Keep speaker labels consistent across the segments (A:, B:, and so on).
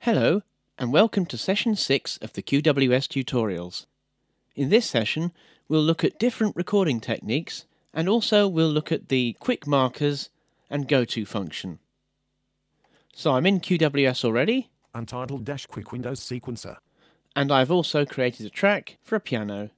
A: Hello, and welcome to Session 6 of the QWS tutorials. In this session, we'll look at different recording techniques, and also we'll look at the quick markers and go-to function. So I'm in QWS already,
B: Untitled-Quick Windows Sequencer.
A: and I've also created a track for a piano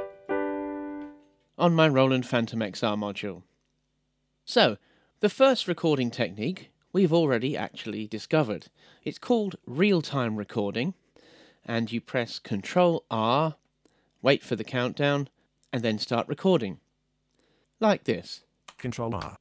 A: on my Roland Phantom XR module. So, the first recording technique we've already actually discovered. It's called real-time recording, and you press Ctrl-R, wait for the countdown, and then start recording. Like this.
B: Control-R.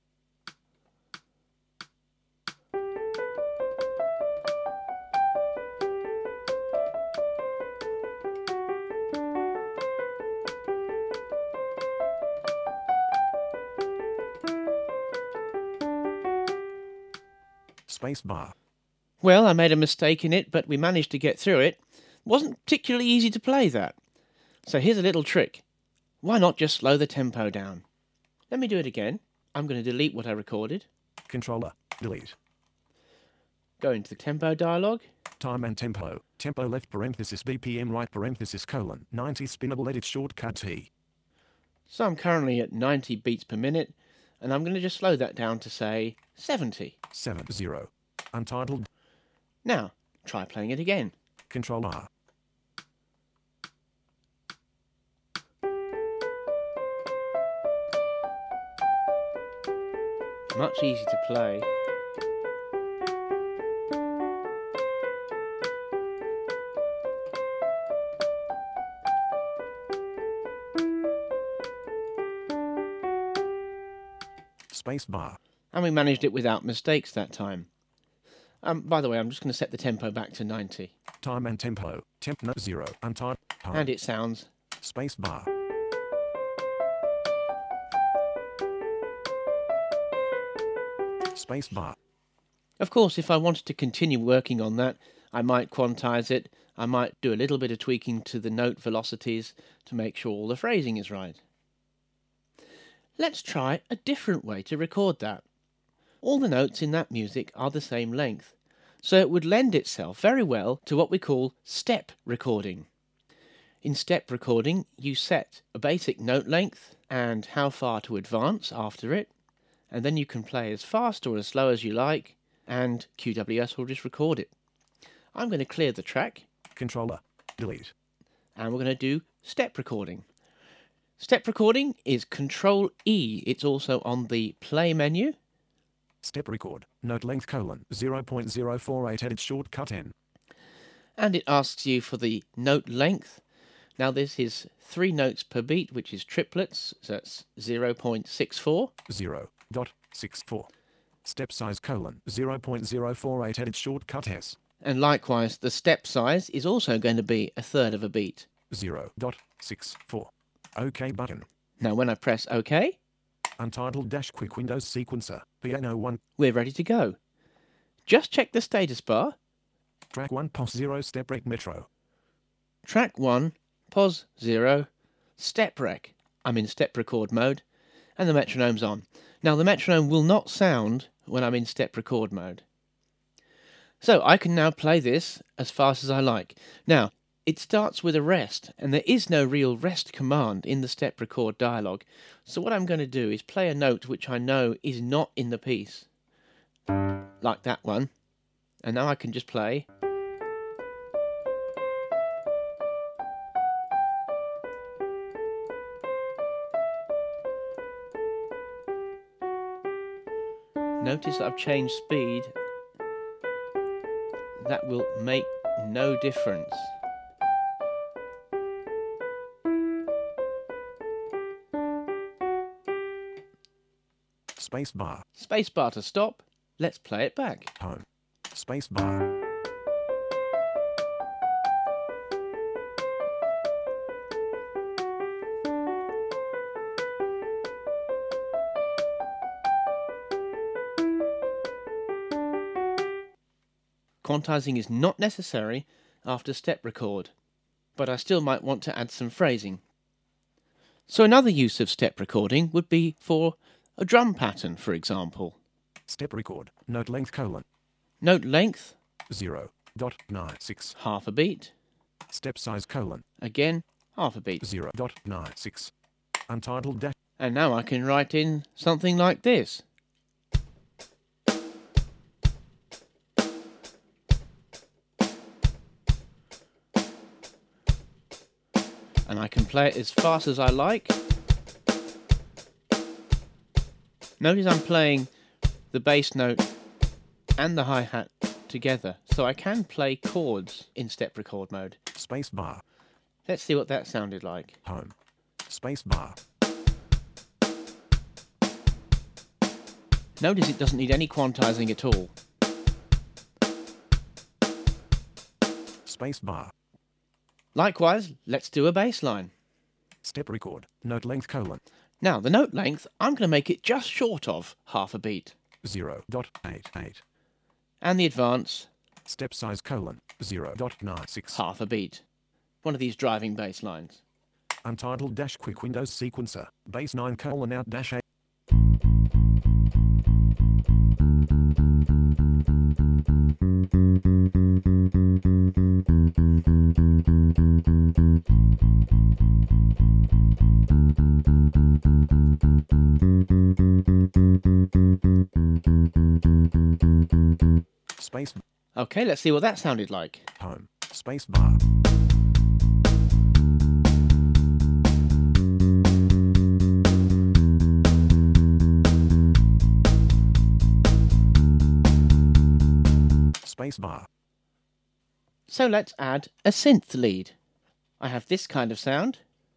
B: Spacebar.
A: Well, I made a mistake in it, but we managed to get through it. It wasn't particularly easy to play that. So here's a little trick. Why not just slow the tempo down? Let me do it again. I'm going to delete what I recorded.
B: Controller. Delete.
A: Go into the tempo dialog.
B: Time and tempo. Tempo left parenthesis BPM right parenthesis colon 90 spinnable edit shortcut T.
A: So I'm currently at 90 beats per minute, and I'm going to just slow that down to, say, 70.
B: 70. Untitled.
A: Now, try playing it again.
B: Control-R.
A: Much easier to play.
B: Spacebar.
A: And we managed it without mistakes that time. By the way, I'm just going to set the tempo back to 90.
B: Time and tempo. Temp no 0. Untitled. Time.
A: And it sounds...
B: Spacebar. Spacebar.
A: Of course, if I wanted to continue working on that, I might quantize it. I might do a little bit of tweaking to the note velocities to make sure all the phrasing is right. Let's try a different way to record that. All the notes in that music are the same length, so it would lend itself very well to what we call step recording. In step recording, you set a basic note length and how far to advance after it, and then you can play as fast or as slow as you like, and QWS will just record it. I'm going to clear the track.
B: Controller. Delete.
A: And we're going to do step recording. Step recording is Control-E. It's also on the play menu.
B: Step record. Note length colon 0.048 edit shortcut N.
A: And it asks you for the note length. Now this is 3 notes per beat, which is triplets, so that's 0.64.
B: 0.64. Step size colon 0.048 edit shortcut S.
A: And likewise, the step size is also going to be a third of a beat.
B: 0.64. OK button.
A: Now when I press OK,
B: Untitled-Quick Windows Sequencer. Piano 1.
A: we're ready to go. Just check the status bar.
B: Track 1 POS 0 Step Rec Metro.
A: Track 1, pause 0, step rec. I'm in step record mode, and the metronome's on. Now the metronome will not sound when I'm in step record mode. So I can now play this as fast as I like. Now, it starts with a rest, and there is no real rest command in the step record dialog. So what I'm going to do is play a note which I know is not in the piece, like that one. And now I can just play. Notice that I've changed speed. That will make no difference.
B: Spacebar.
A: Spacebar to stop. Let's play it back.
B: Home. Spacebar.
A: Quantizing is not necessary after step record, but I still might want to add some phrasing. So another use of step recording would be for a drum pattern, for example.
B: Step record. Note length colon.
A: Note length.
B: 0. 0.96.
A: half a beat.
B: Step size colon
A: Again, half a beat.
B: 0.96. Untitled dash.
A: And now I can write in something like this. And I can play it as fast as I like. Notice I'm playing the bass note and the hi-hat together, so I can play chords in step record mode.
B: Space bar.
A: Let's see what that sounded like.
B: Home. Space bar.
A: Notice it doesn't need any quantizing at all.
B: Space bar.
A: Likewise, let's do a bass line.
B: Step record. Note length colon
A: Now, the note length, I'm going to make it just short of half a beat.
B: 0.88.
A: And the advance,
B: Step size colon 0.96.
A: half a beat. One of these driving bass lines.
B: Untitled dash quick Windows sequencer. Bass 9 colon out dash 8. Space
A: Okay, let's see what that sounded like.
B: home. Space bar. Space bar.
A: So let's add a synth lead. I have this kind of sound.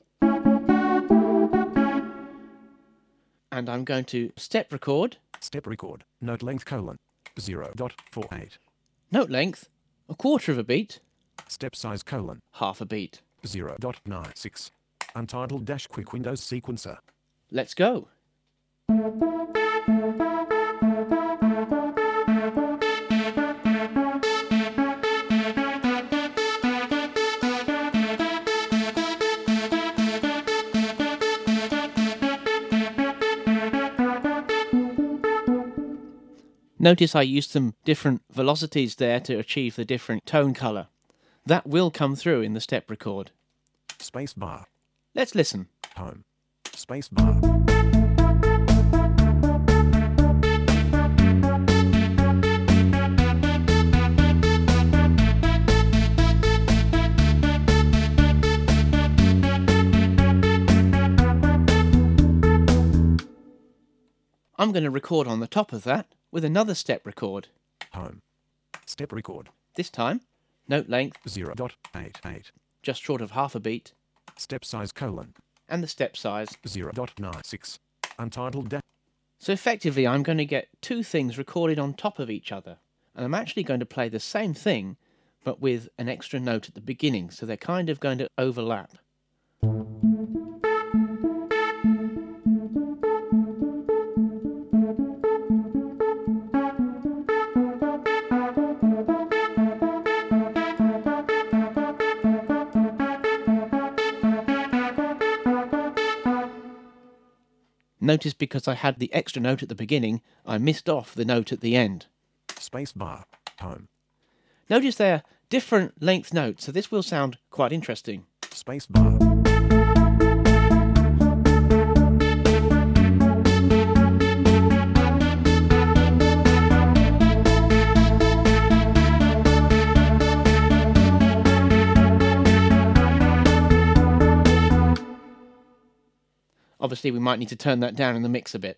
A: And I'm going to step record.
B: Step record. Note length colon 0.48.
A: Note length, a quarter of a beat,
B: Step size colon
A: half a beat.
B: 0.96. Untitled dash quick Windows sequencer.
A: Let's go. Notice I used some different velocities there to achieve the different tone colour. That will come through in the step record.
B: Space bar.
A: Let's listen.
B: Home. Space bar.
A: I'm going to record on the top of that with another step record.
B: Home. Step record.
A: This time, note length
B: 0.88.
A: just short of half a beat,
B: Step size colon
A: and the step size.
B: 0.96. Untitled dash.
A: So effectively I'm going to get two things recorded on top of each other. And I'm actually going to play the same thing, but with an extra note at the beginning, so they're kind of going to overlap. Notice because I had the extra note at the beginning, I missed off the note at the end.
B: Space bar. Home.
A: Notice they're different length notes, so this will sound quite interesting.
B: Space bar.
A: Obviously, we might need to turn that down in the mix a bit.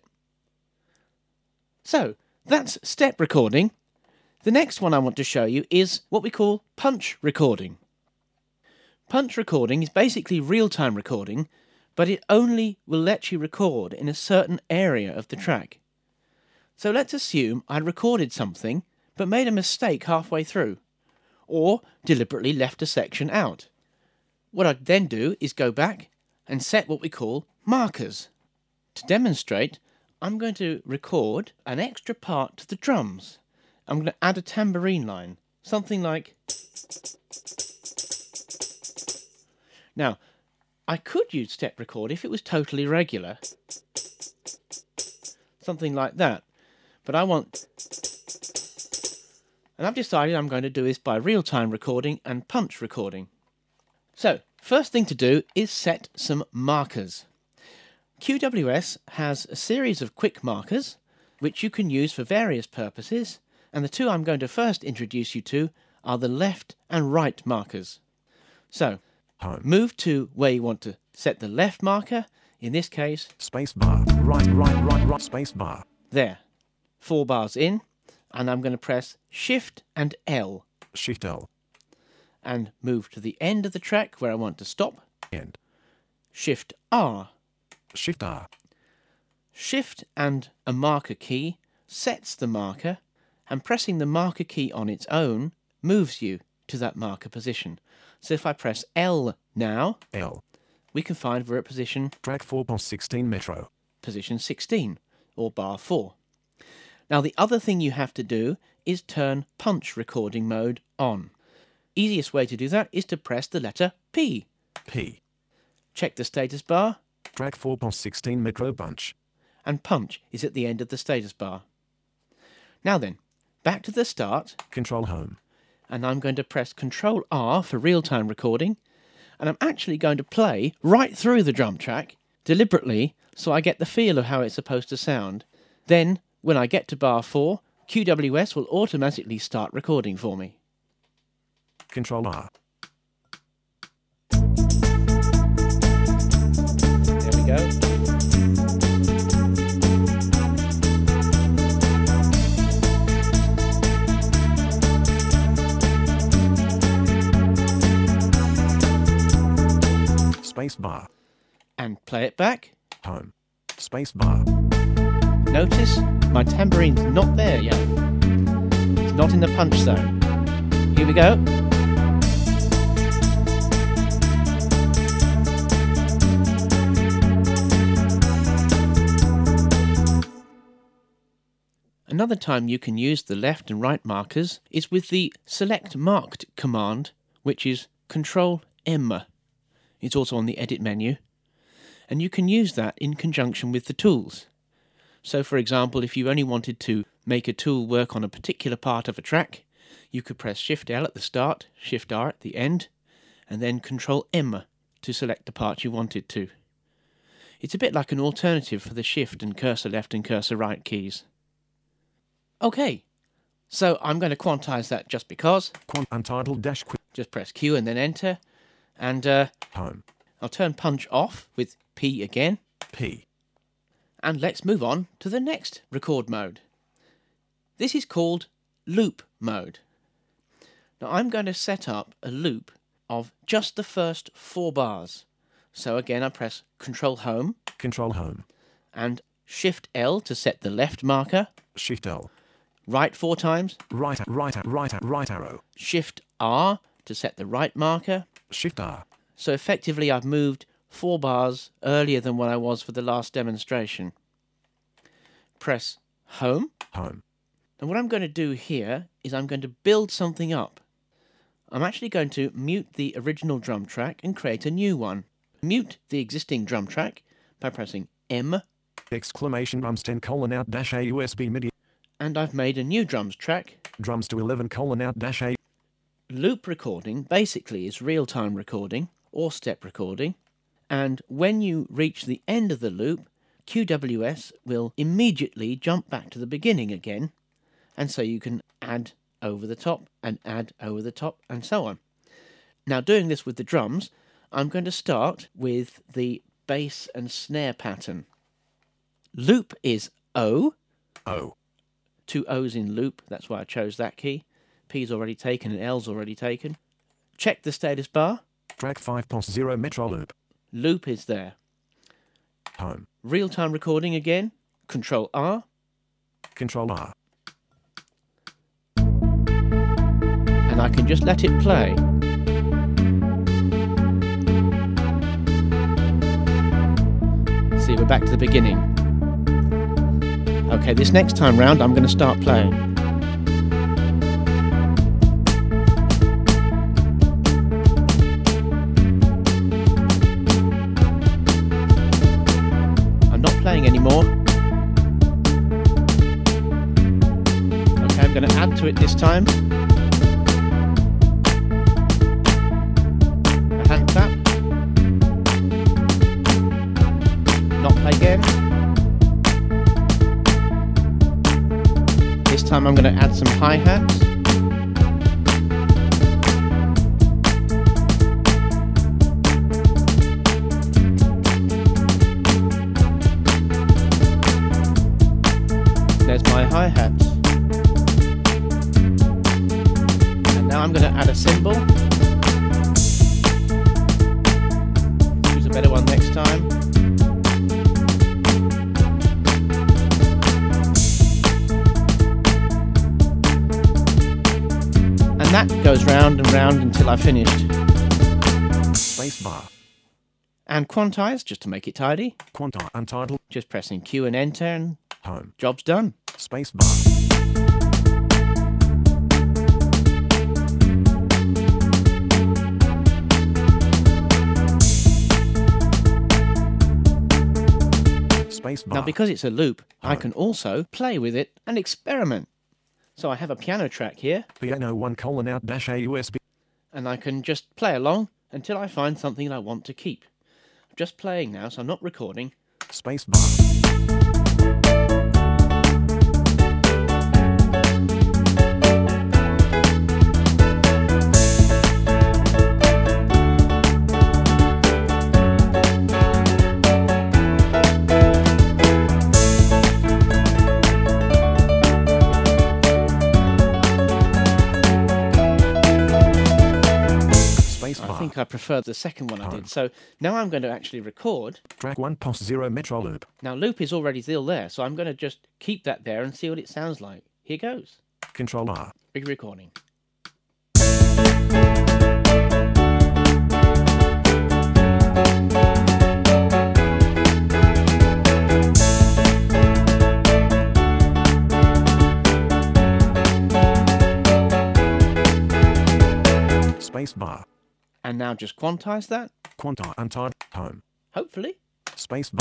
A: So, that's step recording. The next one I want to show you is what we call punch recording. Punch recording is basically real-time recording, but it only will let you record in a certain area of the track. So let's assume I recorded something, but made a mistake halfway through, or deliberately left a section out. What I'd then do is go back and set what we call markers. To demonstrate, I'm going to record an extra part to the drums. I'm going to add a tambourine line, something like... Now, I could use step record if it was totally regular, something like that, but I want And I've decided I'm going to do this by real-time recording and punch recording. So, first thing to do is set some markers. QWS has a series of quick markers which you can use for various purposes, and the two I'm going to first introduce you to are the left and right markers. So,
B: Home.
A: move to where you want to set the left marker, in this case,
B: Space bar. Right. Space bar.
A: there. 4 bars in, and I'm going to press Shift and L,
B: Shift L.
A: and move to the end of the track where I want to stop.
B: End.
A: Shift R.
B: Shift R.
A: Shift and a marker key sets the marker, and pressing the marker key on its own moves you to that marker position. So if I press L now,
B: L.
A: we can find we're at position
B: Track 4.16 Metro.
A: 16, or bar 4. Now the other thing you have to do is turn punch recording mode on. Easiest way to do that is to press the letter P.
B: P.
A: Check the status bar,
B: Track 4.16 Metro Punch.
A: and punch is at the end of the status bar. Now then, back to the start,
B: Control Home.
A: and I'm going to press Control R for real-time recording, and I'm actually going to play right through the drum track deliberately so I get the feel of how it's supposed to sound. Then, when I get to bar 4, QWS will automatically start recording for me.
B: Control R.
A: There we go.
B: Space bar.
A: And play it back.
B: Home. Space bar.
A: Notice my tambourine's not there yet. It's not in the punch zone. Here we go. Another time you can use the left and right markers is with the Select Marked command, which is Control M. It's also on the Edit menu, and you can use that in conjunction with the tools. So for example, if you only wanted to make a tool work on a particular part of a track, you could press Shift L at the start, Shift R at the end, and then Control M to select the part you wanted to. It's a bit like an alternative for the Shift and cursor left and cursor right keys. Okay, so I'm going to quantize that just because.
B: Untitled dash quick.
A: Just press Q and then Enter, and
B: Home.
A: I'll turn punch off with P again.
B: P.
A: And let's move on to the next record mode. This is called loop mode. Now I'm going to set up a loop of just the first 4 bars. So again I press Control Home
B: Control Home.
A: and Shift L to set the left marker,
B: Shift L.
A: right 4 times,
B: Right arrow.
A: Shift R to set the right marker.
B: Shift R.
A: So effectively I've moved 4 bars earlier than what I was for the last demonstration. Press Home.
B: Home.
A: And what I'm going to do here is I'm going to build something up. I'm actually going to mute the original drum track and create a new one. Mute the existing drum track by pressing M,
B: Exclamation drums 10 out dash A USB MIDI.
A: and I've made a new drums track.
B: Drums to 11 out dash A.
A: Loop recording basically is real-time recording or step recording, and when you reach the end of the loop, QWS will immediately jump back to the beginning again, and so you can add over the top and add over the top and so on. Now doing this with the drums, I'm going to start with the bass and snare pattern. Loop is O,
B: O.
A: 2 O's in loop, that's why I chose that key. P's already taken and L's already taken. Check the status bar.
B: Track 5.0 Metro Loop.
A: Loop is there.
B: Home.
A: Real-time recording again. Control R.
B: Control R.
A: And I can just let it play. See, we're back to the beginning. Okay, this next time round I'm going to start playing. I'm not playing anymore. Okay, I'm going to add to it this time. time I'm going to add some hi-hats. There's my hi-hats. And now I'm going to add a cymbal. Choose a better one next time. And that goes round and round until I've finished.
B: Spacebar.
A: And quantize, just to make it tidy.
B: Quantize untitled.
A: Just pressing Q and enter and
B: Home.
A: job's done.
B: Spacebar. Spacebar.
A: Now because it's a loop, I can also play with it and experiment. So I have a piano track here,
B: Piano 1 out dash A USB.
A: and I can just play along until I find something I want to keep. I'm just playing now, so I'm not recording.
B: Spacebar.
A: I think I prefer the second one I did. So now I'm going to actually record.
B: Track 1 post 0 Metro loop.
A: Now loop is already still there, so I'm going to just keep that there and see what it sounds like. Here goes.
B: Control R.
A: Re-recording.
B: Spacebar.
A: And now just quantize that.
B: Quantize untitled. Home.
A: Hopefully.
B: Spacebar.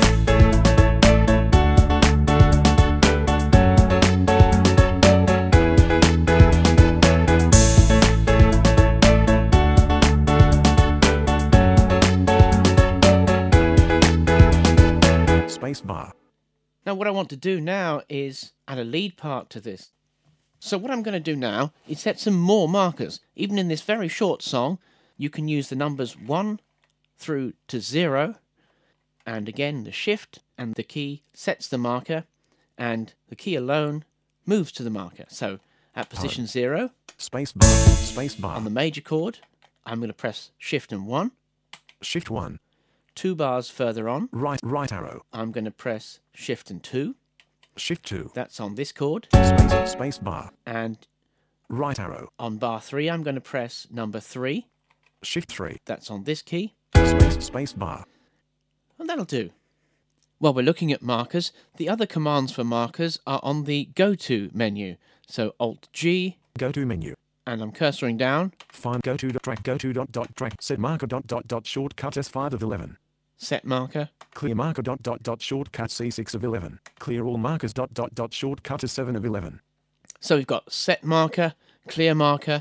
B: Spacebar.
A: Now what I want to do now is add a lead part to this. So what I'm going to do now is set some more markers. Even in this very short song, you can use the numbers 1 through to 0, and again the shift and the key sets the marker, and the key alone moves to the marker. So at position 0,
B: Spacebar. Spacebar.
A: on the major chord, I'm going to press shift and 1.
B: Shift 1.
A: 2 bars further on,
B: Right arrow.
A: I'm going to press shift and 2.
B: Shift 2.
A: That's on this chord.
B: Spacebar.
A: And
B: Right arrow.
A: on bar 3, I'm going to press number 3.
B: Shift 3.
A: That's on this key.
B: Spacebar.
A: And that'll do. While we're looking at markers, the other commands for markers are on the Go To menu. So Alt-G,
B: Go to menu.
A: and I'm cursoring down.
B: Find go to track track set marker shortcut S5 of 11.
A: Set marker.
B: Clear marker shortcut C6 of 11. Clear all markers shortcut S7 of 11.
A: So we've got set marker, clear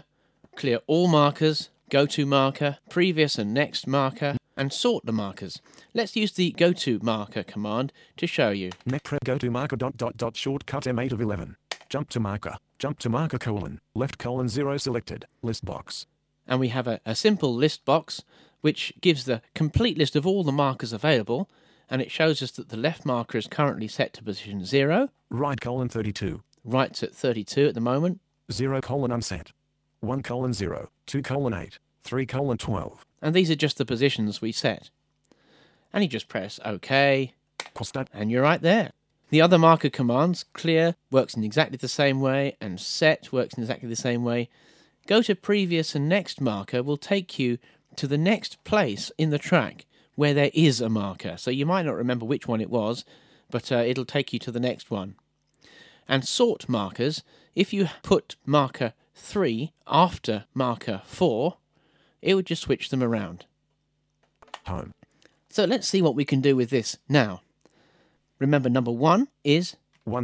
A: all markers, go to marker, previous and next marker, and sort the markers. Let's use the go to marker command to show you.
B: Press go to marker shortcut M8 of 11. Jump to marker colon, left colon 0 selected, list box.
A: And we have a simple list box which gives the complete list of all the markers available, and it shows us that the left marker is currently set to position 0.
B: Right colon 32.
A: Right's at 32 at the moment.
B: 0 colon unset. 1 colon 0. 2 colon 8. 3 colon 12.
A: And these are just the positions we set. And you just press OK, and you're right there. The other marker commands, clear, works in exactly the same way, and set works in exactly the same way. Go to previous and next marker will take you to the next place in the track where there is a marker. So you might not remember which one it was, but it'll take you to the next one. And sort markers, if you put marker 3 after marker 4, it would just switch them around.
B: Home.
A: So let's see what we can do with this now. Remember, number 1 is
B: 1.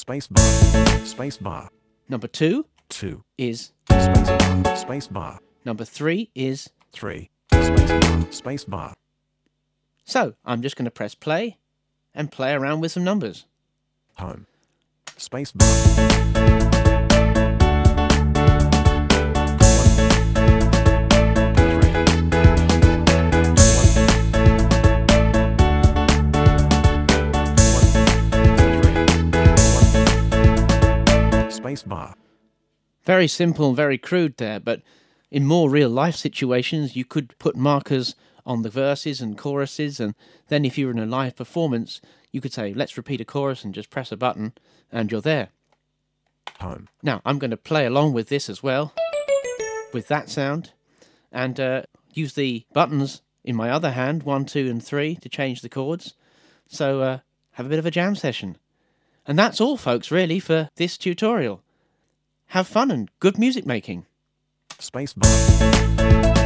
B: Spacebar.
A: number 2
B: 2.
A: is
B: Spacebar.
A: number 3 is
B: 3. Spacebar.
A: So I'm just going to press play and play around with some numbers.
B: Home. Space bar. Space bar.
A: Very simple and very crude there, but in more real-life situations, you could put markers on the verses and choruses, and then if you're in a live performance, you could say, let's repeat a chorus and just press a button, and you're there.
B: Home.
A: Now, I'm going to play along with this as well, with that sound, and use the buttons in my other hand, 1, 2, and 3, to change the chords. So have a bit of a jam session. And that's all, folks, really, for this tutorial. Have fun and good music making.
B: Space bar.